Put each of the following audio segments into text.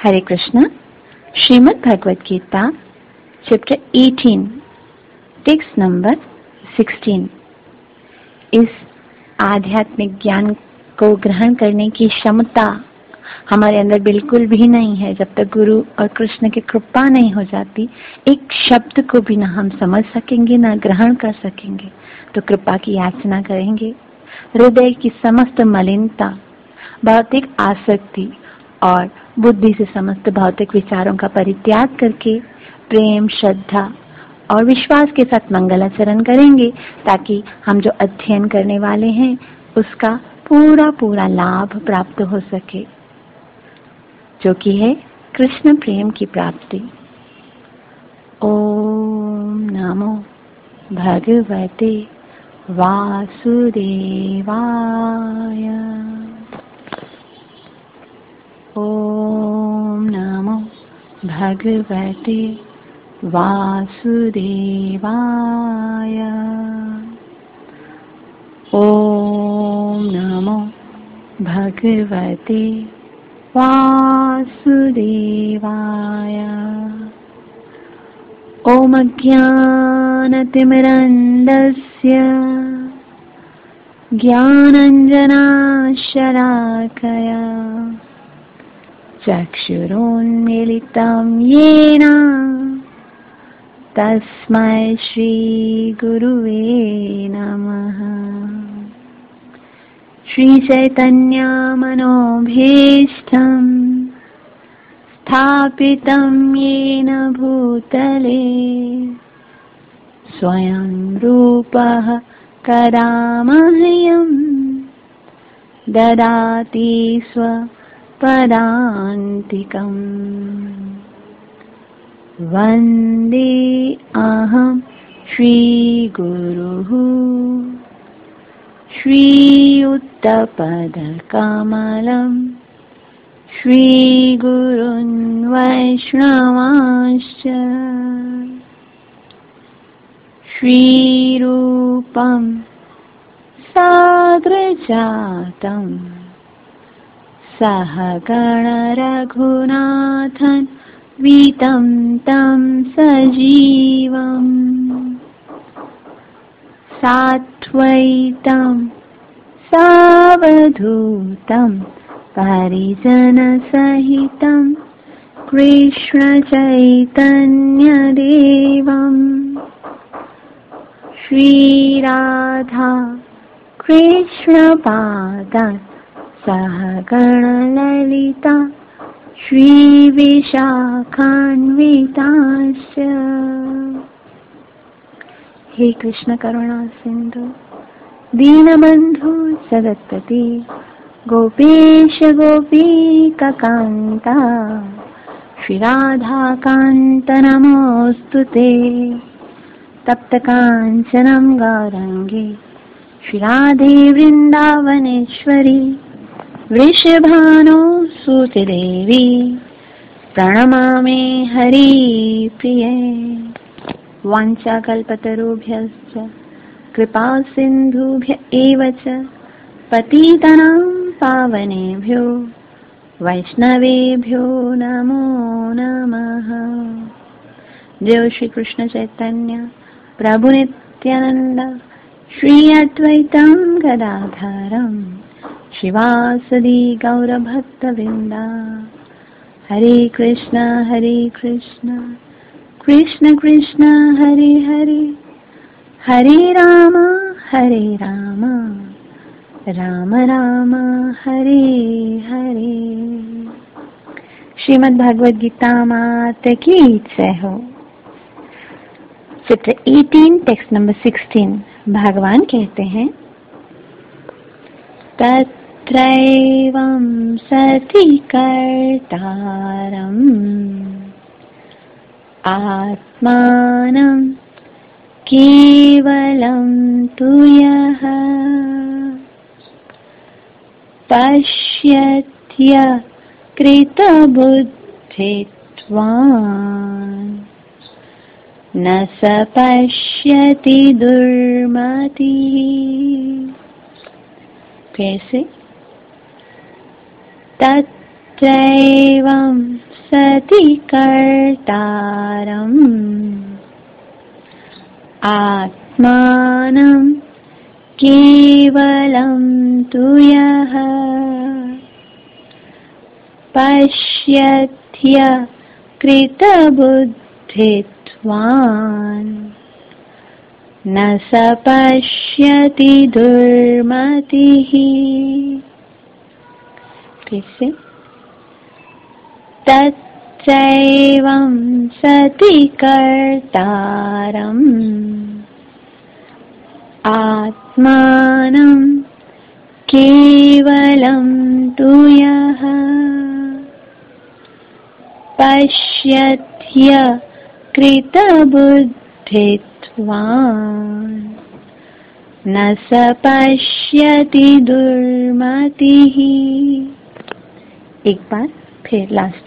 हरे Krishna. Shrimad Bhagavad Gita chapter 18 text number 16। इस आध्यात्मिक ज्ञान को ग्रहण करने की क्षमता हमारे अंदर बिल्कुल भी नहीं है जब तक गुरु और कृष्ण की कृपा नहीं हो जाती। एक शब्द को भी ना हम समझ सकेंगे ना ग्रहण कर सकेंगे, तो कृपा की याचना करेंगे। हृदय की समस्त मलिनता, भौतिक आसक्ति और बुद्धि से समस्त भौतिक विचारों का परित्याग करके प्रेम, श्रद्धा और विश्वास के साथ मंगलाचरण करेंगे, ताकि हम जो अध्ययन करने वाले हैं उसका पूरा लाभ प्राप्त हो सके, जो कि है कृष्ण प्रेम की प्राप्ति। ओम नमो भगवते वासुदेवाय। ओम नमो भगवते वासुदेवाय। ओम नमो भगवते वासुदेवाय। ओम अज्ञानतिमिरन्धस्य ज्ञानाञ्जनशलाकया चक्षुरुन्मीलितं येन तस्मै श्रीगुरुवे नमः। श्रीचैतन्यमनोभीष्टं स्थापितं येन भूतले स्वयं रूपः कदा मह्यं ददाति स्वपदान्तिकम्। वन्दे अहं श्रीगुरुः श्रीयुक्तपदकमलं श्रीगुरुन् वैष्णवांश्च श्रीरूपं साग्रजातं सहगण रघुनाथन् वितं तं सजीवम् सात्वैतं सावधूतं परिजनसहितं कृष्णचैतन्यदेवम् श्रीराधा कृष्णपादान् सहगणललिता श्रीविशाखान्विताश्च। हे कृष्ण करुणा सिंधु दीनबंधु जगत्पते गोपेश गोपीकान्ता श्रीराधाकान्त नमोऽस्तुते। तप्त कांचनं गौरांगी श्रीराधे वृंदावनेश्वरी वृषभानुसुतदेवी प्रणमामि हरिप्रिये। वाञ्छाकल्पतरुभ्यश्च कृपा सिन्धुभ्य एव च पतितानां पावनेभ्यो वैष्णवेभ्यो नमो नमः। जय श्री कृष्ण चैतन्य प्रभु नित्यानंद श्री अद्वैतं गदाधरं शिवासदि गौरभक्तवृंदा। हरे कृष्ण कृष्ण कृष्ण हरे हरे, हरे राम राम राम हरे हरे। श्रीमद् भगवद गीता मात की जय हो। Chapter 18 text number 16। भगवान कहते हैं, तत्रैवं सति कर्तारम् आत्मानं केवलं तु यः पश्यत्य कृतबुद्धित्वान् न स पश्यति दुर्मतिः। कैसे? तत्रैवं सति कर्तारम् आत्मानं केवलं तु यः पश्यत्य कृतबुद्धित्वान् न स पश्यति दुर्मतिः। कैसे? तच्चैवं सति कर्तारम् आत्मानं केवलं तु यः पश्यत्य कृतबुद्धित्वान् न स पश्यति दुर्मतिः। एक बार फिर लास्ट।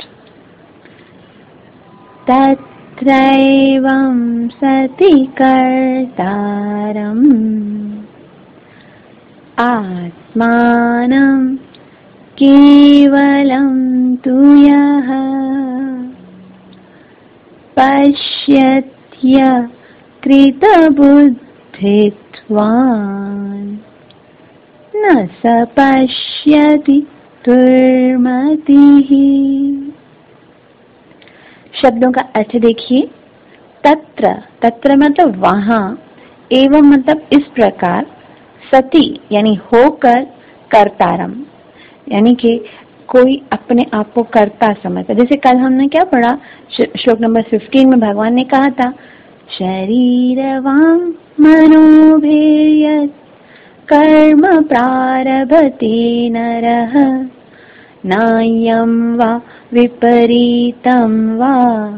तत्रैवं सति कर्तारम् आत्मानं केवलं तु यः पश्यत्य कृतबुद्धित्वान् न स पश्यति दुर्मतिः। शब्दों का अर्थ देखिए। तत्र, तत्र मतलब वहां, एवं मतलब इस प्रकार, सति यानी होकर, कर्तारम यानी कि कोई अपने आप को कर्ता समझता। जैसे कल हमने क्या पढ़ा, श्लोक नंबर 15 में भगवान ने कहा था, शरीरवां मनोभिर्यत् कर्म प्रारभते नरः नायं वा विपरीतं वा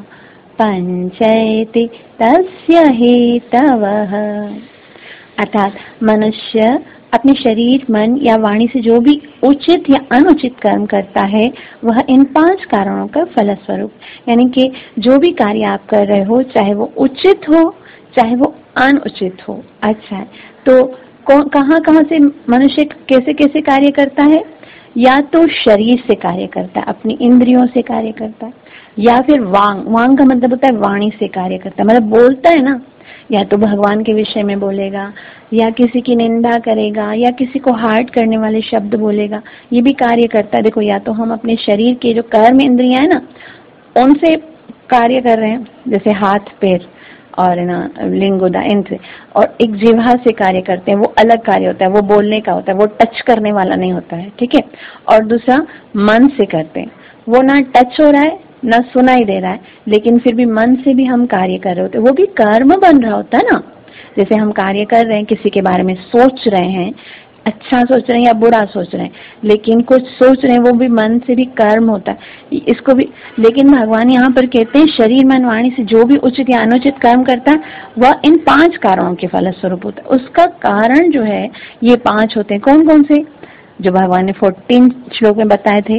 पंचैति तस्य हेतवः। अर्थात मनुष्य अपने शरीर, मन या वाणी से जो भी उचित या अनुचित कर्म करता है वह इन 5 कारणों का फलस्वरूप, यानी कि जो भी कार्य आप कर रहे हो, चाहे वो उचित हो चाहे वो अनुचित हो। अच्छा है, तो कहाँ से मनुष्य कैसे कैसे कार्य करता है? या तो शरीर से कार्य करता है, अपनी इंद्रियों से कार्य करता है, या फिर वांग का मतलब होता है वाणी से कार्य करता है, मतलब बोलता है ना, या तो भगवान के विषय में बोलेगा, या किसी की निंदा करेगा, या किसी को हर्ट करने वाले शब्द बोलेगा, ये भी कार्य करता है। देखो, या तो हम अपने शरीर के जो कर्म इंद्रियां है ना, उनसे कार्य कर रहे हैं, जैसे हाथ पैर और ना लिंगोदा इंद्र, और एक जिह्वा से कार्य करते हैं, वो अलग कार्य होता है, वो बोलने का होता है, वो टच करने वाला नहीं होता है, ठीक है। और दूसरा मन से करते हैं, वो ना टच हो रहा है ना सुनाई दे रहा है, लेकिन फिर भी मन से भी हम कार्य कर रहे होते हैं, वो भी कर्म बन रहा होता है ना। जैसे हम कार्य कर रहे हैं, किसी के बारे में सोच रहे हैं, अच्छा सोच रहे हैं या बुरा सोच रहे हैं, लेकिन कुछ सोच रहे हैं, वो भी मन से भी कर्म होता है, इसको भी। लेकिन भगवान यहाँ पर कहते हैं शरीर मन वाणी से जो भी उचित या अनुचित कर्म करता है वह इन 5 कारणों के फलस्वरूप होता है। उसका कारण जो है ये 5 होते हैं। कौन कौन से? जो भगवान ने 14 श्लोक में बताए थे,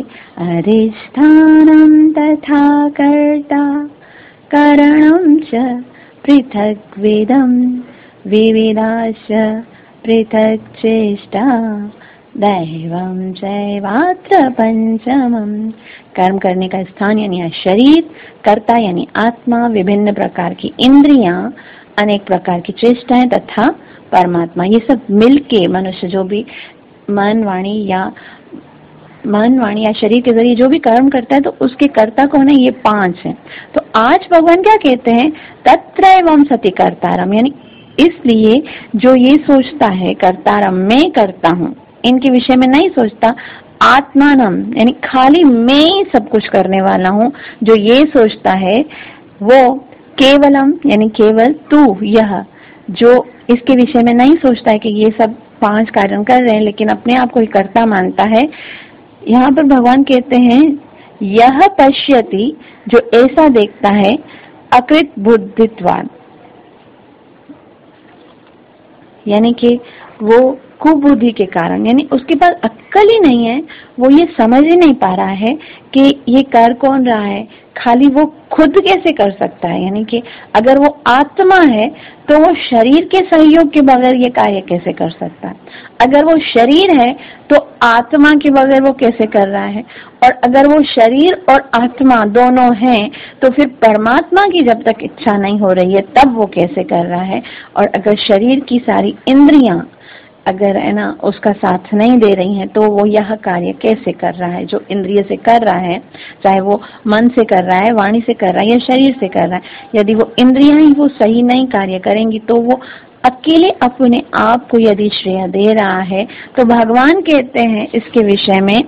अधिष्ठानं तथा कर्ता कारणं च पृथग्वेदं विविधाश्च पृथक् चेष्टा दैवं चैवात्र पंचमम्। कर्म करने का स्थान यानी शरीर, कर्ता यानी आत्मा, विभिन्न प्रकार की इंद्रियां, अनेक प्रकार की चेष्टाएं तथा परमात्मा, ये सब मिलके मनुष्य जो भी मन वाणी या शरीर के जरिए जो भी कर्म करता है, तो उसके कर्ता कौन है? ये 5 है। तो आज भगवान क्या कहते हैं? तत्रैवं सति कर्तारम, यानी इसलिए जो ये सोचता है कर्तारम, मैं करता हूँ, इनके विषय में नहीं सोचता, आत्मानम यानी खाली मैं ही सब कुछ करने वाला हूँ, जो ये सोचता है वो केवलम यानी केवल तू, यह जो इसके विषय में नहीं सोचता है कि ये सब 5 कार्य कर रहे हैं, लेकिन अपने आप को ही कर्ता मानता है। यहाँ पर भगवान कहते हैं यह पश्यति, जो ऐसा देखता है, अकृत बुद्धित्वान, यानी कि वो कुबुद्धि के कारण, यानी उसके पास अक्ल ही नहीं है, वो ये समझ ही नहीं पा रहा है कि ये कर कौन रहा है, खाली वो खुद कैसे कर सकता है। यानी कि अगर वो आत्मा है तो वो शरीर के सहयोग के बगैर ये कार्य कैसे कर सकता है, अगर वो शरीर है तो आत्मा के बगैर वो कैसे कर रहा है, और अगर वो शरीर और आत्मा दोनों हैं तो फिर परमात्मा की जब तक इच्छा नहीं हो रही है तब वो कैसे कर रहा है। और अगर शरीर की सारी इंद्रियां अगर है ना उसका साथ नहीं दे रही हैं तो वो यह कार्य कैसे कर रहा है जो इंद्रिय से कर रहा है, चाहे वो मन से कर रहा है, वाणी से कर रहा है या शरीर से कर रहा है। यदि वो इंद्रियां ही वो सही नहीं कार्य करेंगी तो वो अकेले अपने आप को यदि श्रेय दे रहा है तो भगवान कहते हैं इसके विषय में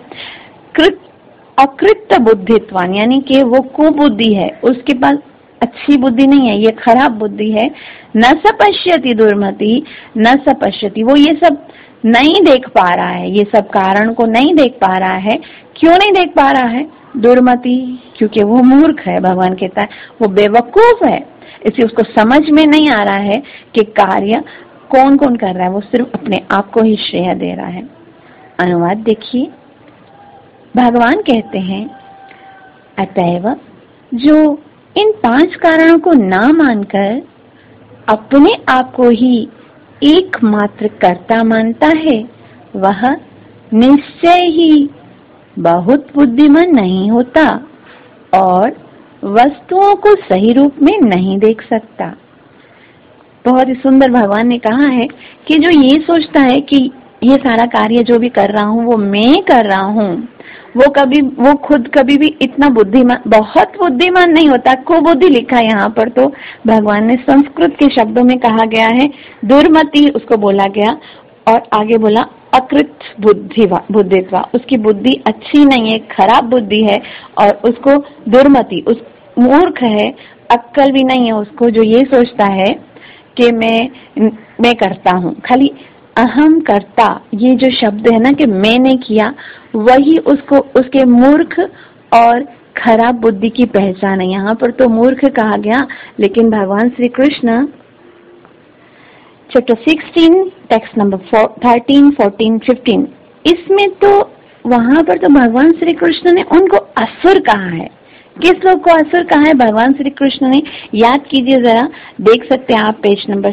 अकृत बुद्धित्वान, यानी कि वो कुबुद्धि है, उसके पास अच्छी बुद्धि नहीं है, ये खराब बुद्धि है। न सपश्यति दुर्मति न सपश्यति, वो ये सब नहीं देख पा रहा है, ये सब कारण को नहीं देख पा रहा है। क्यों नहीं देख पा रहा है? दुर्मति, क्योंकि वो मूर्ख है। भगवान कहता है वो बेवकूफ है, इसलिए उसको समझ में नहीं आ रहा है कि कार्य कौन कौन कर रहा है, वो सिर्फ अपने आप को ही श्रेय दे रहा है। अनुवाद देखिए, भगवान कहते हैं अतएव जो इन 5 कारणों को ना मानकर अपने आप को ही एकमात्र कर्ता मानता है वह निश्चय ही बहुत बुद्धिमान नहीं होता और वस्तुओं को सही रूप में नहीं देख सकता। बहुत ही सुंदर भगवान ने कहा है कि जो ये सोचता है कि ये सारा कार्य जो भी कर रहा हूँ वो मैं कर रहा हूँ, वो खुद कभी भी इतना बुद्धिमान, बहुत बुद्धिमान नहीं होता। कुबुद्धि लिखा है यहाँ पर, तो भगवान ने संस्कृत के शब्दों में कहा गया है, दुर्मति उसको बोला गया, और आगे बोला अकृत बुद्धित्वा, उसकी बुद्धि अच्छी नहीं है, खराब बुद्धि है, और उसको दुर्मति, उस मूर्ख है, अक्ल भी नहीं है उसको, जो ये सोचता है कि मैं करता हूँ, खाली अहम करता, ये जो शब्द है ना कि मैंने किया, वही उसको उसके मूर्ख और खराब बुद्धि की पहचान है। यहाँ पर तो मूर्ख कहा गया, लेकिन भगवान Shri Krishna chapter 16 text number 13, 14, 15 इसमें तो वहां पर तो भगवान श्री कृष्ण ने उनको असुर कहा है। किस लोग को असुर कहा है भगवान श्री कृष्ण ने? याद कीजिए जरा, देख सकते हैं आप पेज नंबर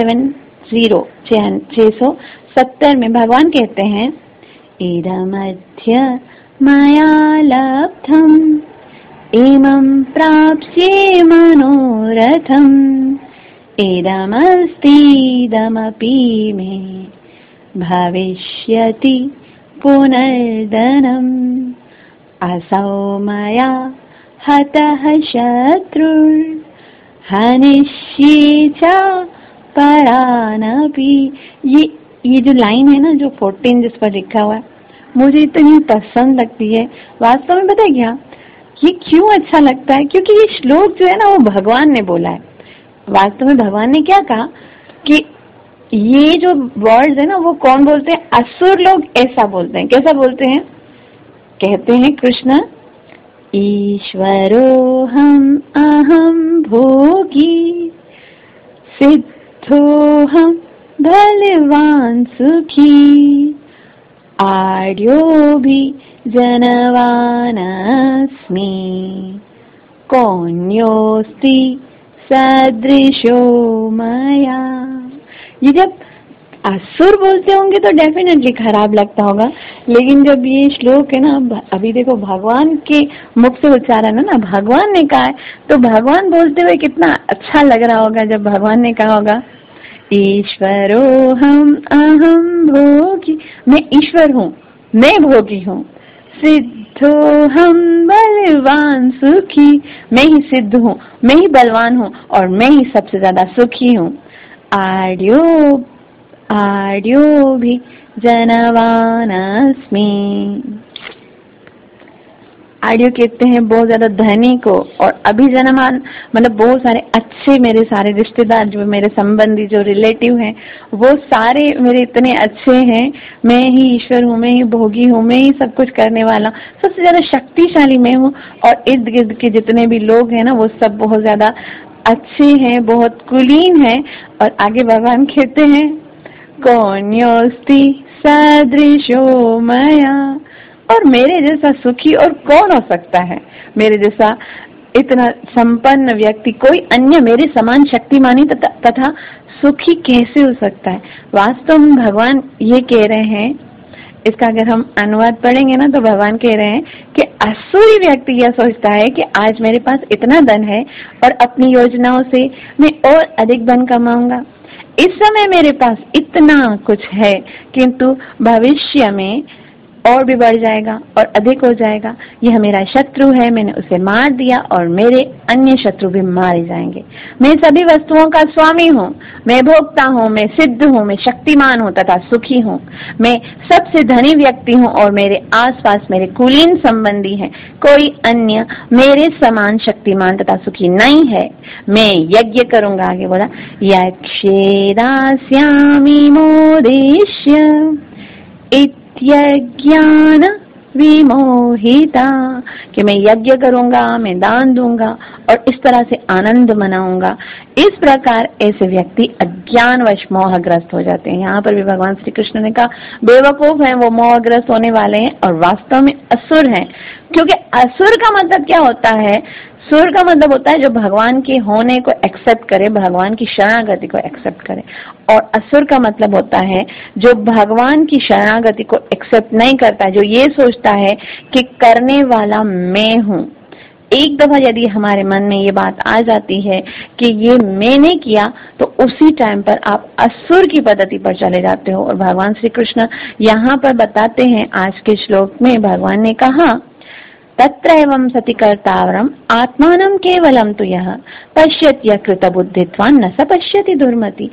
670 में भगवान कहते हैं इदमध्य मया लब्धम इमं प्राप्स्ये मनोरथम इदमस्तीदमपि मे भविष्यति पुनर्धनम् असौ मया हतः शत्रुर्हनिष्ये च परानपि। ये जो लाइन है ना, जो 14 जिस पर लिखा हुआ है, मुझे इतनी पसंद लगती है। वास्तव में पता है क्या, ये क्यों अच्छा लगता है? क्योंकि ये श्लोक जो है ना वो भगवान ने बोला है। वास्तव में भगवान ने क्या कहा कि ये जो वर्ड्स है ना वो कौन बोलते हैं? असुर लोग ऐसा बोलते हैं। कैसा बोलते हैं? कहते हैं कृष्ण ईश्वरोऽहम् अहम भोगी सिद्धोऽहम् बलवान सुखी आड्योऽभि जनवानस्मि कोऽन्योऽस्ति सदृशो मया। ये जब असुर बोलते होंगे तो डेफिनेटली खराब लगता होगा, लेकिन जब ये श्लोक है ना, अभी देखो भगवान के मुख से उच्चारण है ना, भगवान ने कहा है, तो भगवान बोलते हुए कितना अच्छा लग रहा होगा जब भगवान ने कहा होगा ईश्वरोऽहम् अहम भोगी, मैं ईश्वर हूँ, मैं भोगी हूँ, सिद्धोऽहम् बलवान सुखी, मैं ही सिद्ध हूँ, मैं ही बलवान हूँ और मैं ही सबसे ज्यादा सुखी हूँ। आड्यो भी जनवानस्मि। आड्यो कहते हैं बहुत ज्यादा धनी को, और अभी जनमान मतलब बहुत सारे अच्छे, मेरे सारे रिश्तेदार जो मेरे संबंधी जो रिलेटिव हैं वो सारे मेरे इतने अच्छे हैं, मैं ही ईश्वर हूँ, मैं ही भोगी हूँ, मैं ही सब कुछ करने वाला, सबसे ज्यादा शक्तिशाली मैं हूँ, और इर्द गिर्द के जितने भी लोग हैं ना वो सब बहुत ज्यादा अच्छे हैं, बहुत कुलीन हैं। और आगे भगवान कहते हैं कौन्योस्ति सदृशो मया। और मेरे जैसा सुखी और कौन हो सकता है? मेरे जैसा इतना संपन्न व्यक्ति कोई अन्य मेरे समान शक्तिमानी तथा सुखी कैसे हो सकता है? वास्तव में भगवान ये कह रहे हैं, इसका अगर हम अनुवाद पढ़ेंगे ना, तो भगवान कह रहे हैं कि असुरी व्यक्ति यह सोचता है कि आज मेरे पास इतना धन है और अपनी योजनाओं से मैं और अधिक धन कमाऊंगा। इस समय मेरे पास इतना कुछ है, किंतु भविष्य में और भी बढ़ जाएगा और अधिक हो जाएगा। यह मेरा शत्रु है, मैंने उसे मार दिया और मेरे अन्य शत्रु भी मारे जाएंगे। मैं सभी वस्तुओं का स्वामी हूँ, मैं भोक्ता हूँ, मैं सिद्ध हूँ, मैं शक्तिमान हूँ तथा सुखी हूँ, मैं सबसे धनी व्यक्ति हूँ और मेरे आसपास मेरे कुलीन संबंधी हैं। कोई अन्य मेरे समान शक्तिमान तथा सुखी नहीं है। मैं यज्ञ करूंगा, आगे बोला, यक्षे दास्यामि मोदेश्य यज्ञान विमोहिता, कि मैं यज्ञ करूंगा, मैं दान दूंगा और इस तरह से आनंद मनाऊंगा। इस प्रकार ऐसे व्यक्ति अज्ञानवश मोहग्रस्त हो जाते हैं। यहाँ पर भी भगवान श्री कृष्ण ने कहा बेवकूफ हैं, वो मोहग्रस्त होने वाले हैं और वास्तव में असुर हैं। क्योंकि असुर का मतलब क्या होता है? सुर का मतलब होता है जो भगवान के होने को एक्सेप्ट करे, भगवान की शरणागति को एक्सेप्ट करे। और असुर का मतलब होता है जो भगवान की शरणागति को एक्सेप्ट नहीं करता, जो ये सोचता है कि करने वाला मैं हूँ। एक दफा यदि हमारे मन में ये बात आ जाती है कि ये मैंने किया, तो उसी टाइम पर आप असुर की पद्धति पर चले जाते हो। और भगवान श्री कृष्ण यहाँ पर बताते हैं, आज के श्लोक में भगवान ने कहा, तत्र एवं सति कर्तारम आत्मानं केवलम तु यः पश्यत्य कृत बुद्धित्वान् न स पश्यति दुर्मति।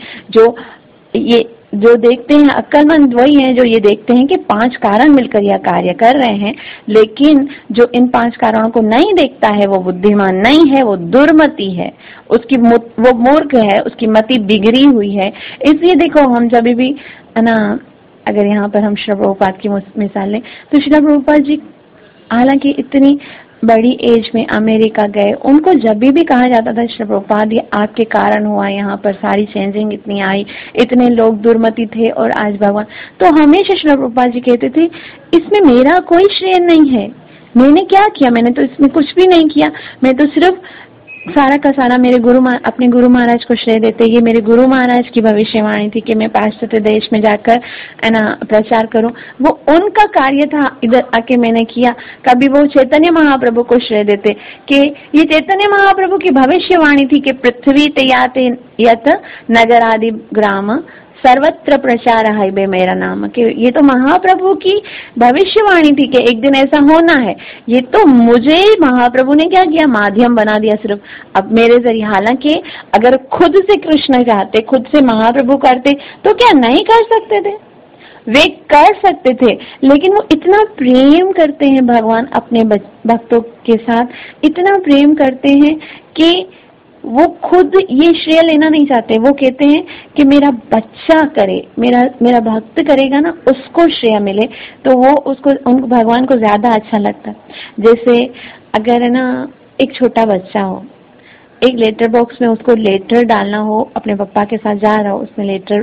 जो देखते हैं अक्लमंद वही हैं जो ये देखते हैं कि 5 कारण मिलकर यह कार्य कर रहे हैं, लेकिन जो इन 5 कारणों को नहीं देखता है वो बुद्धिमान नहीं है, वो दुर्मति है, वो मूर्ख है, उसकी मति बिगड़ी हुई है। इसलिए देखो, हम जब भी ना, अगर यहाँ पर हम श्री प्रभुपाद की मिसाल लें तो श्री प्रभुपाद जी हालांकि इतनी बड़ी एज में अमेरिका गए, उनको जब भी कहा जाता था श्री प्रभुपाद ये आपके कारण हुआ, यहाँ पर सारी चेंजिंग इतनी आई, इतने लोग दुर्मति थे और आज भगवान, तो हमेशा श्री प्रभुपाद जी कहते थे इसमें मेरा कोई श्रेय नहीं है, मैंने क्या किया, मैंने तो इसमें कुछ भी नहीं किया, मैं तो सिर्फ सारा का सारा मेरे अपने गुरु महाराज को श्रेय देते। ये मेरे गुरु महाराज की भविष्यवाणी थी कि मैं पाश्चात्य देश में जाकर प्रचार करूं, वो उनका कार्य था, इधर आके मैंने किया। कभी वो चैतन्य महाप्रभु को श्रेय देते कि ये चैतन्य महाप्रभु की भविष्यवाणी थी कि पृथ्वी तयाते यत नगर आदि ग्राम सर्वत्र प्रचार है मेरा नाम, कि ये तो महाप्रभु की भविष्यवाणी थी कि एक दिन ऐसा होना है। ये तो मुझे महाप्रभु ने क्या किया, माध्यम बना दिया सिर्फ अब मेरे जरिए। हालांकि अगर खुद से कृष्ण चाहते, खुद से महाप्रभु करते तो क्या नहीं कर सकते थे? वे कर सकते थे, लेकिन वो इतना प्रेम करते हैं भगवान अपने भक्तों के साथ, इतना प्रेम करते हैं कि वो खुद ये श्रेय लेना नहीं चाहते। वो कहते हैं कि मेरा बच्चा करे, मेरा भक्त करेगा ना, उसको श्रेय मिले, तो वो उनको भगवान को ज्यादा अच्छा लगता है। जैसे अगर है ना एक छोटा बच्चा हो, एक लेटर बॉक्स में उसको लेटर डालना हो, अपने पापा के साथ जा रहा हो, उसमें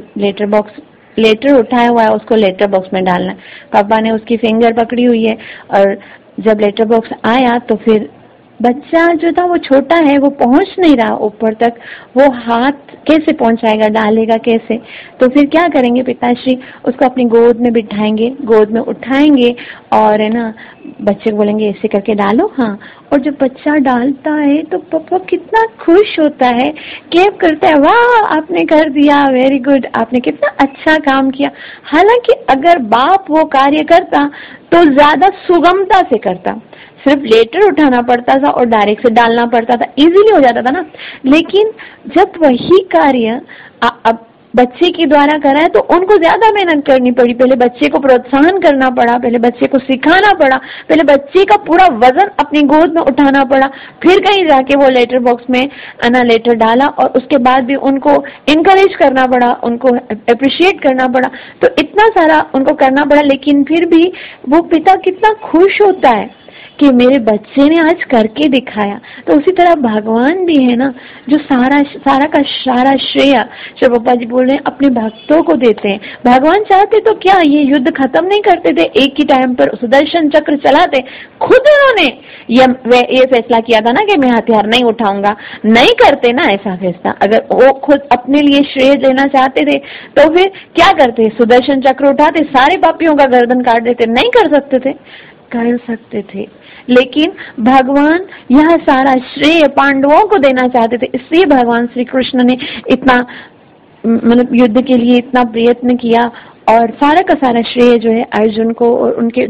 लेटर उठाया हुआ है, उसको लेटर बॉक्स में डालना है। पापा ने उसकी फिंगर पकड़ी हुई है और जब लेटर बॉक्स आया तो फिर बच्चा जो था वो छोटा है, वो पहुंच नहीं रहा ऊपर तक, वो हाथ कैसे पहुंचाएगा, डालेगा कैसे? तो फिर क्या करेंगे पिताश्री, उसको अपनी गोद में बिठाएंगे, गोद में उठाएंगे और है ना बच्चे को बोलेंगे ऐसे करके डालो। हाँ, और जब बच्चा डालता है तो पापा कितना खुश होता है, केप करता है, वाह आपने कर दिया, वेरी गुड, आपने कितना अच्छा काम किया। हालांकि अगर बाप वो कार्य करता तो ज्यादा सुगमता से करता, सिर्फ लेटर उठाना पड़ता था और डायरेक्ट से डालना पड़ता था, इजीली हो जाता था ना। लेकिन जब वही कार्य अब बच्चे के द्वारा करा है तो उनको ज्यादा मेहनत करनी पड़ी, पहले बच्चे को प्रोत्साहन करना पड़ा, पहले बच्चे को सिखाना पड़ा, पहले बच्चे का पूरा वजन अपनी गोद में उठाना पड़ा, फिर कहीं जाके वो लेटर बॉक्स में लेटर डाला और उसके बाद भी उनको इनकरेज करना पड़ा, उनको अप्रिशिएट करना पड़ा, तो इतना सारा उनको करना पड़ा। लेकिन फिर भी वो पिता कितना खुश होता है कि मेरे बच्चे ने आज करके दिखाया। तो उसी तरह भगवान भी है ना, जो सारा का सारा श्रेय श्री प्रभुपाद जी बोल रहे हैं अपने भक्तों को देते हैं। भगवान चाहते तो क्या ये युद्ध खत्म नहीं करते थे, एक ही टाइम पर सुदर्शन चक्र चलाते। खुद उन्होंने ये फैसला किया था ना कि मैं हथियार नहीं उठाऊंगा, नहीं करते ना ऐसा फैसला। अगर वो खुद अपने लिए श्रेय लेना चाहते थे तो फिर क्या करते, सुदर्शन चक्र उठाते, सारे पापियों का गर्दन काट देते। नहीं कर सकते थे, कर सकते थे, लेकिन भगवान यह सारा श्रेय पांडवों को देना चाहते थे। इसलिए भगवान श्री कृष्ण ने इतना मतलब युद्ध के लिए इतना प्रयत्न किया और सारा का सारा श्रेय जो है अर्जुन को और उनके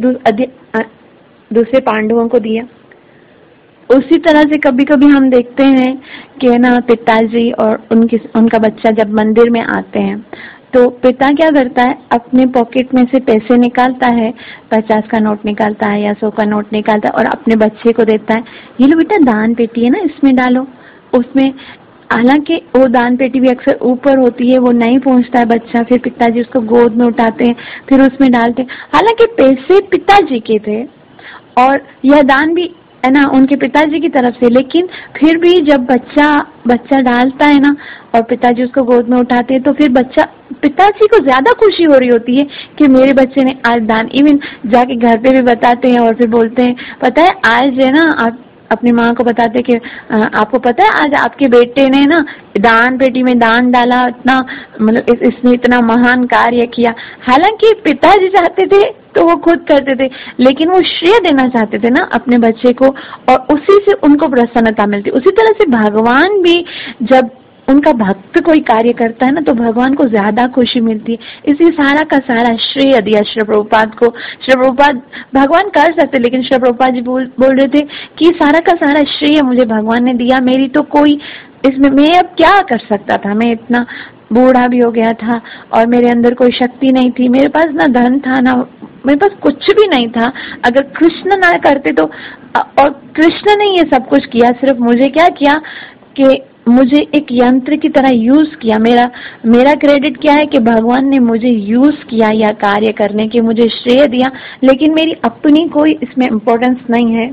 दूसरे पांडवों को दिया। उसी तरह से कभी कभी हम देखते हैं कि ना पिताजी और उनका बच्चा जब मंदिर में आते हैं तो पिता क्या करता है, अपने पॉकेट में से पैसे निकालता है, 50 का नोट निकालता है या 100 का नोट निकालता है और अपने बच्चे को देता है, ये लो बेटा दान पेटी है ना, इसमें डालो। उसमें हालांकि वो दान पेटी भी अक्सर ऊपर होती है, वो नहीं पहुंचता है बच्चा, फिर पिताजी उसको गोद में उठाते हैं, फिर उसमें डालते हैं। हालांकि पैसे पिताजी के थे और यह दान भी है ना उनके पिताजी की तरफ से, लेकिन फिर भी जब बच्चा डालता है ना और पिताजी उसको गोद में उठाते हैं तो फिर पिताजी को ज्यादा खुशी हो रही होती है कि मेरे बच्चे ने आज दान। इवन जाके घर पे भी बताते हैं और फिर बोलते हैं, पता है आज है ना, आप अपनी माँ को बताते कि आपको पता है आज आपके बेटे ने ना दान पेटी में दान डाला, इतना मतलब इसने इतना महान कार्य किया। हालांकि पिताजी चाहते थे तो वो खुद करते थे, लेकिन वो श्रेय देना चाहते थे ना अपने बच्चे को और उसी से उनको प्रसन्नता मिलती। उसी तरह से भगवान भी जब उनका भक्त कोई कार्य करता है ना तो भगवान को ज्यादा खुशी मिलती है। इसलिए सारा का सारा श्रेय दिया श्री प्रभुपाद को। श्री प्रभुपाद भगवान कर सकते, लेकिन श्री प्रभुपाद जी बोल रहे थे कि सारा का सारा श्रेय मुझे भगवान ने दिया, मेरी तो कोई इसमें, मैं अब क्या कर सकता था, मैं इतना बूढ़ा भी हो गया था और मेरे अंदर कोई शक्ति नहीं थी, मेरे पास ना धन था ना मेरे पास कुछ भी नहीं था। अगर कृष्ण ना करते तो, और कृष्ण ने ये सब कुछ किया, सिर्फ मुझे क्या किया कि मुझे एक यंत्र की तरह यूज किया। मेरा क्रेडिट क्या है कि भगवान ने मुझे यूज किया या कार्य करने के, मुझे श्रेय दिया, लेकिन मेरी अपनी कोई इसमें इम्पोर्टेंस नहीं है।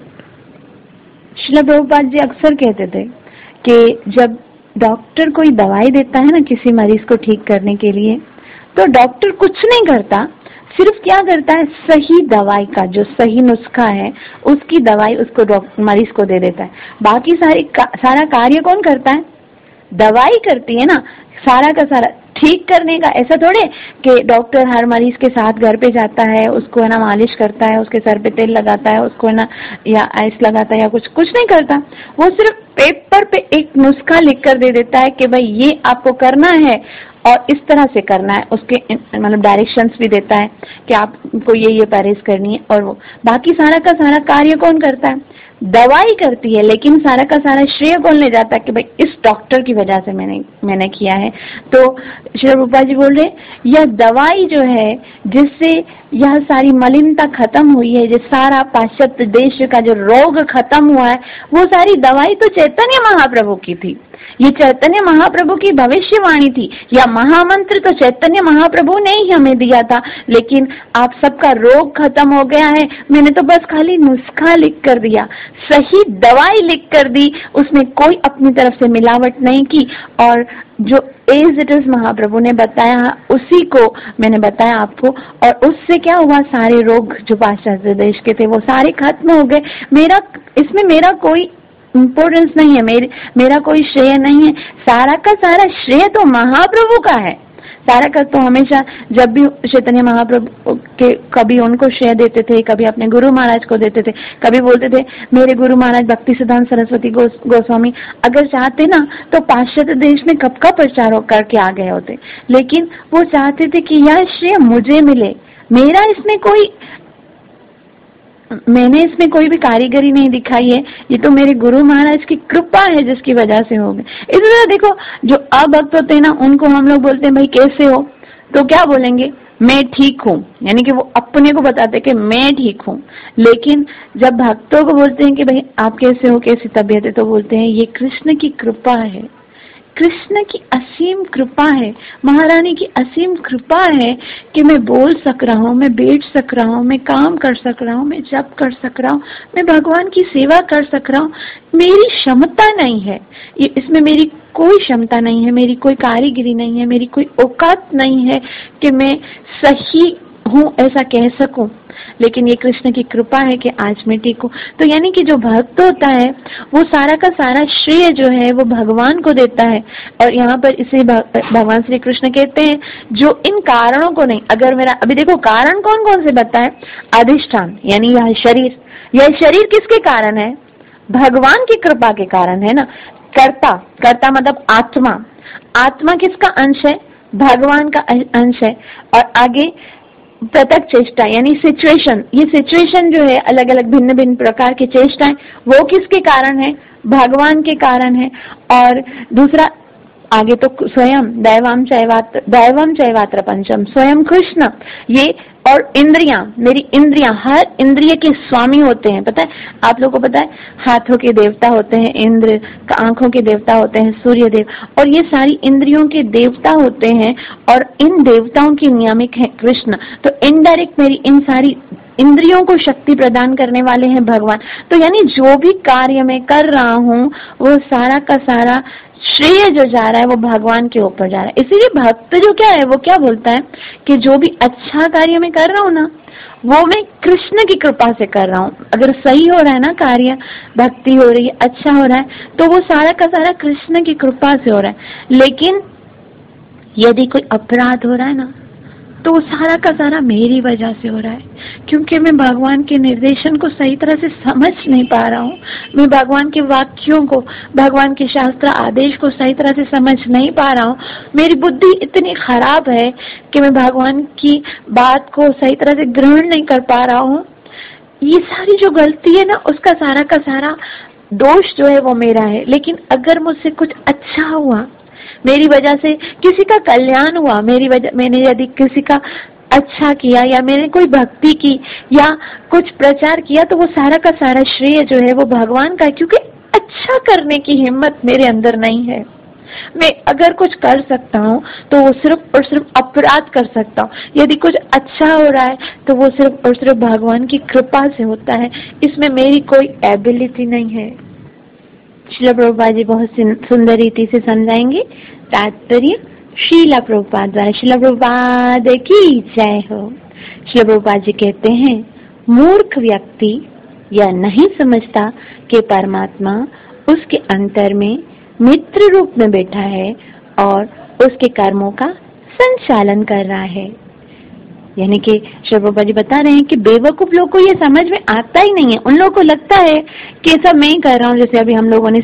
श्रील प्रभुपाद जी अक्सर कहते थे कि जब डॉक्टर कोई दवाई देता है ना किसी मरीज को ठीक करने के लिए, तो डॉक्टर कुछ नहीं करता, सिर्फ क्या करता है, सही दवाई का जो सही नुस्खा है उसकी दवाई उसको मरीज को दे देता है। बाकी सारा कार्य कौन करता है, दवाई करती है ना, सारा का सारा ठीक करने का। ऐसा थोड़े कि डॉक्टर हर मरीज के साथ घर पे जाता है, उसको है ना मालिश करता है, उसके सर पे तेल लगाता है, उसको है ना या आइस लगाता है या कुछ नहीं करता। वो सिर्फ पेपर पे एक नुस्खा लिख कर दे देता है कि भाई ये आपको करना है और इस तरह से करना है। उसके मतलब डायरेक्शंस भी देता है कि आपको ये परहेज करनी है। और वो बाकी सारा का सारा कार्य कौन करता है, दवाई करती है, लेकिन सारा का सारा श्रेय कौन ले जाता है कि भाई इस डॉक्टर की वजह से मैंने किया है। तो श्री रूपा जी बोल रहे यह दवाई जो है जिससे यह सारी मलिनता खत्म हुई है, जो सारा पाश्चात्य देश का जो रोग खत्म हुआ है, वो सारी दवाई तो चैतन्य महाप्रभु की थी। ये चैतन्य महाप्रभु की भविष्यवाणी थी, या महामंत्र तो चैतन्य महाप्रभु ने ही हमें दिया था। लेकिन आप सबका रोग खत्म हो गया है, मैंने तो बस खाली नुस्खा लिख कर दिया, सही दवाई लिख कर दी, उसमें कोई अपनी तरफ से मिलावट नहीं की, और जो एज इट इज महाप्रभु ने बताया उसी को मैंने बताया आपको। और उससे क्या हुआ, सारे रोग जो पाश्चात्य देश के थे वो सारे खत्म हो गए। इसमें मेरा कोई इम्पोर्टेंस नहीं है, मेरा कोई श्रेय नहीं है, सारा का सारा श्रेय तो महाप्रभु का है। सारा का तो हमेशा जब भी चैतन्य महाप्रभु के कभी उनको श्रेय देते थे, कभी अपने गुरु महाराज को देते थे, कभी बोलते थे मेरे गुरु महाराज भक्ति सिद्धांत सरस्वती गोस्वामी अगर चाहते ना तो पाश्चात्य देश में कब का प्रचार करके आ गए होते, लेकिन वो चाहते थे कि यह श्रेय मुझे मिले, मैंने इसमें कोई भी कारीगरी नहीं दिखाई है, ये तो मेरे गुरु महाराज की कृपा है जिसकी वजह से हो गए। इसी तरह देखो जो अभक्त होते हैं ना, उनको हम लोग बोलते हैं भाई कैसे हो, तो क्या बोलेंगे, मैं ठीक हूँ, यानी कि वो अपने को बताते कि मैं ठीक हूँ। लेकिन जब भक्तों को बोलते हैं कि भाई आप कैसे हो, कैसी तबीयत है, तो बोलते हैं ये कृष्ण की कृपा है, कृष्ण की असीम कृपा है, महारानी की असीम कृपा है कि मैं बोल सक रहा हूँ, मैं बैठ सक रहा हूँ, मैं काम कर सक रहा हूँ, मैं जप कर सक रहा हूँ, मैं भगवान की सेवा कर सक रहा हूँ। मेरी क्षमता नहीं है, इसमें मेरी कोई क्षमता नहीं है, मेरी कोई कारीगरी नहीं है, मेरी कोई औकात नहीं है कि मैं सही हूँ ऐसा कह सकूं, लेकिन ये कृष्ण की कृपा है कि आज मैं ठीक हूँ। तो यानी कि जो भक्त होता है वो सारा का सारा श्रेय जो है वो भगवान को देता है। और यहाँ पर इसे भगवान श्री कृष्ण कहते हैं जो इन कारणों को नहीं, अगर मेरा अभी देखो कारण कौन कौन से बताए, अधिष्ठान यानी यह शरीर किसके कारण है, भगवान की कृपा के कारण है ना। कर्ता मतलब आत्मा किसका अंश है, भगवान का अंश है। और आगे पृथक चेष्टा यानी सिचुएशन, ये सिचुएशन जो है अलग अलग भिन्न भिन्न प्रकार की चेष्टाएं वो किसके कारण है, भगवान के कारण है। और दूसरा आगे तो स्वयं दैवम चैवात्र पंचम, स्वयं कृष्ण ये। और इंद्रियां, मेरी इंद्रियां, हर इंद्रिय के स्वामी होते हैं। पता है आप लोगों को, पता है हाथों के देवता होते हैं इंद्र, आंखों के देवता होते हैं सूर्य देव, और ये सारी इंद्रियों के देवता होते हैं और इन देवताओं की नियामक है कृष्ण। तो इनडायरेक्ट मेरी इन सारी इंद्रियों को शक्ति प्रदान करने वाले हैं भगवान। तो यानी जो भी कार्य मैं कर रहा हूँ वो सारा का सारा श्रेय जो जा रहा है वो भगवान के ऊपर जा रहा है। इसीलिए भक्त जो क्या है वो क्या बोलता है कि जो भी अच्छा कार्य मैं कर रहा हूँ ना वो मैं कृष्ण की कृपा से कर रहा हूँ। अगर सही हो रहा है ना कार्य, भक्ति हो रही है, अच्छा हो रहा है, तो वो सारा का सारा कृष्ण की कृपा से हो रहा है। लेकिन यदि कोई अपराध हो रहा है ना तो वो सारा का सारा मेरी वजह से हो रहा है, क्योंकि मैं भगवान के निर्देशन को सही तरह से समझ नहीं पा रहा हूँ, मैं भगवान के वाक्यों को, भगवान के शास्त्र आदेश को सही तरह से समझ नहीं पा रहा हूँ। मेरी बुद्धि इतनी खराब है कि मैं भगवान की बात को सही तरह से ग्रहण नहीं कर पा रहा हूँ। ये सारी जो गलती है ना उसका सारा का सारा दोष जो है वो मेरा है। लेकिन अगर मुझसे कुछ अच्छा हुआ, मेरी वजह से किसी का कल्याण हुआ, मैंने यदि किसी का अच्छा किया या मैंने कोई भक्ति की या कुछ प्रचार किया तो वो सारा का सारा श्रेय जो है वो भगवान का है, क्योंकि अच्छा करने की हिम्मत मेरे अंदर नहीं है। मैं अगर कुछ कर सकता हूँ तो वो सिर्फ और सिर्फ अपराध कर सकता हूँ। यदि कुछ अच्छा हो रहा है तो वो सिर्फ और सिर्फ भगवान की कृपा से होता है, इसमें मेरी कोई एबिलिटी नहीं है। श्रीला प्रभुपाद जी बहुत सुंदर रीति से समझाएंगे तात्पर्य श्रीला प्रभुपाद द्वारा। श्रीला प्रभुपाद की जय हो। श्रीला प्रभुपाद जी कहते हैं मूर्ख व्यक्ति यह नहीं समझता कि परमात्मा उसके अंतर में मित्र रूप में बैठा है और उसके कर्मों का संचालन कर रहा है। यानी कि श्री प्रभुपाद जी बता रहे हैं कि बेवकूफ लोग को ये समझ में आता ही नहीं है। उन लोगों को लगता है कि सब मैं ही कर रहा हूँ, जैसे अभी हम लोगों ने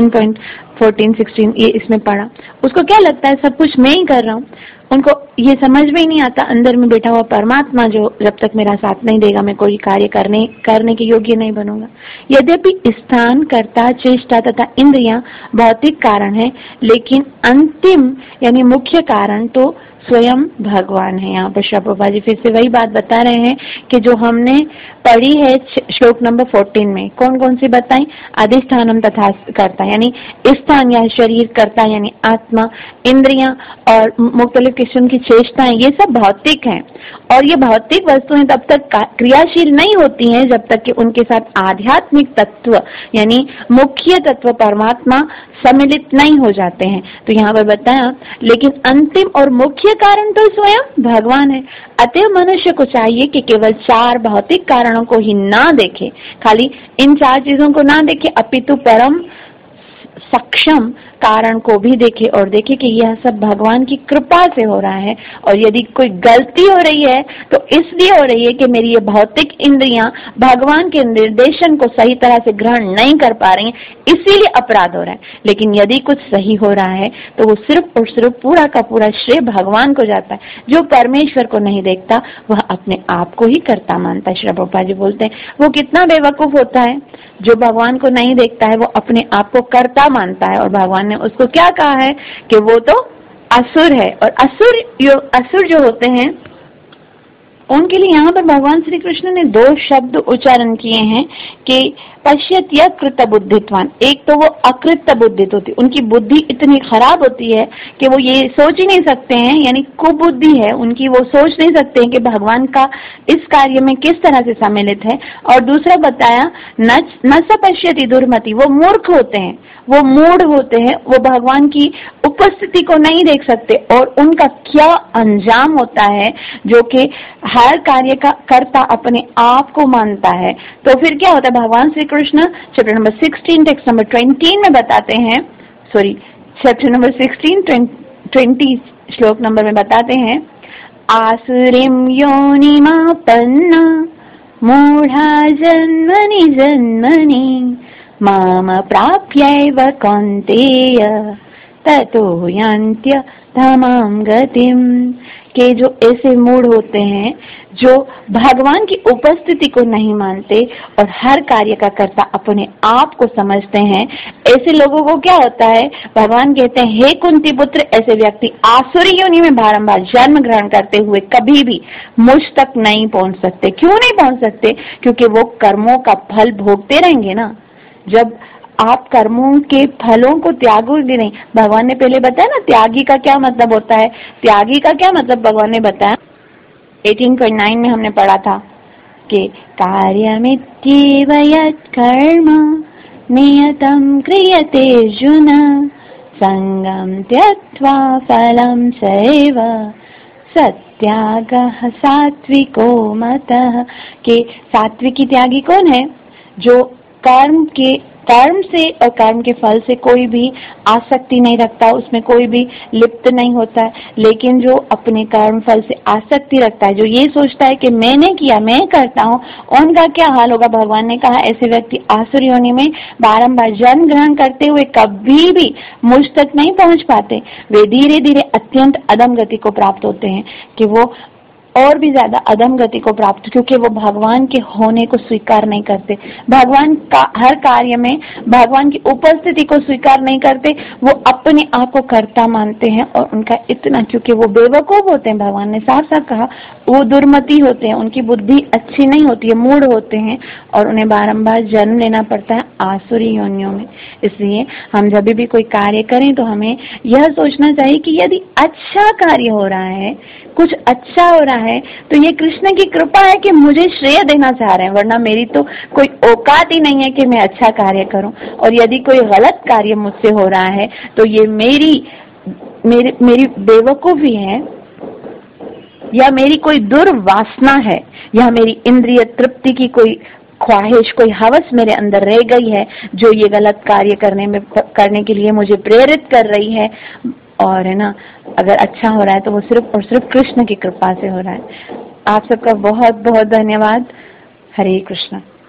16 ये इसमें पढ़ा, उसको क्या लगता है सब कुछ मैं ही कर रहा हूँ। उनको ये समझ में ही नहीं आता अंदर में बैठा हुआ परमात्मा जो जब तक मेरा साथ नहीं देगा मैं कोई कार्य करने के योग्य नहीं बनूंगा। यद्यपि स्थान, कर्ता, चेष्टा तथा इंद्रियां भौतिक कारण है, लेकिन अंतिम यानी मुख्य कारण तो स्वयं भगवान है। यहाँ पर श्री प्रभुपाद जी फिर से वही बात बता रहे हैं कि जो हमने पढ़ी है श्लोक नंबर 14 में, कौन कौन सी बताई, अधिष्ठानम तथा कर्ता यानी स्थान या शरीर, कर्ता यानी आत्मा, इंद्रियां और मुख्तलिफ किस्म की चेष्टाएं, ये सब भौतिक हैं। और ये भौतिक वस्तुएं तब तक क्रियाशील नहीं होती हैं जब तक कि उनके साथ आध्यात्मिक तत्व यानी मुख्य तत्व परमात्मा सम्मिलित नहीं हो जाते हैं। तो यहाँ पर बताया लेकिन अंतिम और मुख्य कारण तो स्वयं भगवान है। अतः मनुष्य को चाहिए कि केवल 4 भौतिक कारणों को ही ना देखे, खाली इन 4 चीजों को ना देखे, अपितु परम सक्षम कारण को भी देखे और देखे कि यह सब भगवान की कृपा से हो रहा है। और यदि कोई गलती हो रही है तो इसलिए हो रही है कि मेरी ये भौतिक इंद्रियां भगवान के निर्देशन को सही तरह से ग्रहण नहीं कर पा रही हैं, इसीलिए अपराध हो रहा है। लेकिन यदि कुछ सही हो रहा है तो वो सिर्फ और सिर्फ पूरा का पूरा श्रेय भगवान को जाता है। जो परमेश्वर को नहीं देखता वह अपने आप को ही कर्ता मानता है। श्री प्रभुपाद जी बोलते हैं वो कितना बेवकूफ होता है जो भगवान को नहीं देखता है, वो अपने आप को कर्ता मानता है। और भगवान ने उसको क्या कहा है कि वो तो असुर है। और असुर जो होते हैं उनके लिए यहाँ पर भगवान श्री कृष्ण ने 2 शब्द उच्चारण किए हैं कि पश्यत्य कृत बुद्धित्वान, एक तो वो अकृत बुद्धित होती, उनकी बुद्धि इतनी खराब होती है कि वो ये सोच ही नहीं सकते हैं, यानी कुबुद्धि है उनकी, वो सोच नहीं सकते हैं कि भगवान का इस कार्य में किस तरह से सम्मिलित है। और दूसरा बताया न स पश्यति दुर्मति, वो मूर्ख होते हैं, वो मूढ़ होते हैं, वो भगवान की उपस्थिति को नहीं देख सकते और उनका क्या अंजाम होता है, जो कि हर कार्य का कर्ता अपने आप को मानता है। तो फिर क्या होता है, भगवान Shri Krishna chapter number 16 text number 20 में बताते हैं, सॉरी चैप्टर नंबर 16 20 श्लोक नंबर में बताते हैं, आसुरीं योनिमापन्ना मूढ़ा जन्मनि जन्मनि माम प्राप्यैव कौन्तेय ततो यान्त्य धमां गतिम, के जो ऐसे मूढ़ होते हैं जो भगवान की उपस्थिति को नहीं मानते और हर कार्य का कर्ता अपने आप को समझते हैं, ऐसे लोगों को क्या होता है, भगवान कहते हैं हे कुंती पुत्र, ऐसे व्यक्ति आसुरी योनि में बारंबार जन्म ग्रहण करते हुए कभी भी मुझ तक नहीं पहुंच सकते। क्यों नहीं पहुंच सकते? क्योंकि वो कर्मों का फल भोगते रहेंगे ना। जब आप कर्मों के फलों को त्यागोगे नहीं, भगवान ने पहले बताया ना त्यागी का क्या मतलब होता है, त्यागी का क्या मतलब भगवान ने बताया 18.9 में हमने पढ़ा था कि कार्यमित्येव यत्कर्म नियतं क्रियते अर्जुन संगं त्यक्त्वा फलं सैव सत्यागः सात्विको मतः, के सात्विकी त्यागी कौन है? जो कर्म से और कर्म के फल से कोई भी आसक्ति नहीं रखता, उसमें कोई भी लिप्त नहीं होता है, लेकिन जो अपने कर्म फल से आसक्ति रखता है, जो ये सोचता है कि मैंने किया, मैं करता हूँ, उनका क्या हाल होगा? भगवान ने कहा ऐसे व्यक्ति आसुरी योनि में बारंबार जन्म ग्रहण करते हुए कभी भी मुझ तक नहीं पहुंच पाते। वे धीरे धीरे अत्यंत अधम गति को प्राप्त होते हैं, कि वो और भी ज्यादा अधम गति को प्राप्त, क्योंकि वो भगवान के होने को स्वीकार नहीं करते, भगवान का हर कार्य में भगवान की उपस्थिति को स्वीकार नहीं करते, वो अपने आप को कर्ता मानते हैं। और उनका इतना, क्योंकि वो बेवकूफ होते हैं, भगवान ने साफ साफ कहा वो दुर्मति होते हैं, उनकी बुद्धि अच्छी नहीं होती है, मूढ़ होते हैं और उन्हें बारंबार जन्म लेना पड़ता है आसुरी योनियों में। इसलिए हम जब भी कोई कार्य करें तो हमें यह सोचना चाहिए कि यदि अच्छा कार्य हो रहा है, कुछ अच्छा हो रहा है, तो ये कृष्ण की कृपा है कि मुझे श्रेय देना चाह रहे हैं, वरना मेरी तो कोई औकात ही नहीं है कि मैं अच्छा कार्य करूं। और यदि कोई गलत कार्य मुझसे हो रहा है तो ये मेरी बेवकूफी है, या मेरी कोई दुर्वासना है, या मेरी इंद्रिय तृप्ति की कोई ख्वाहिश, कोई हवस मेरे अंदर रह गई है, जो ये गलत कार्य करने के लिए मुझे प्रेरित कर रही है। और है ना, अगर अच्छा हो रहा है तो वो सिर्फ और सिर्फ कृष्ण की कृपा से हो रहा है। आप सबका बहुत बहुत धन्यवाद। हरे कृष्ण।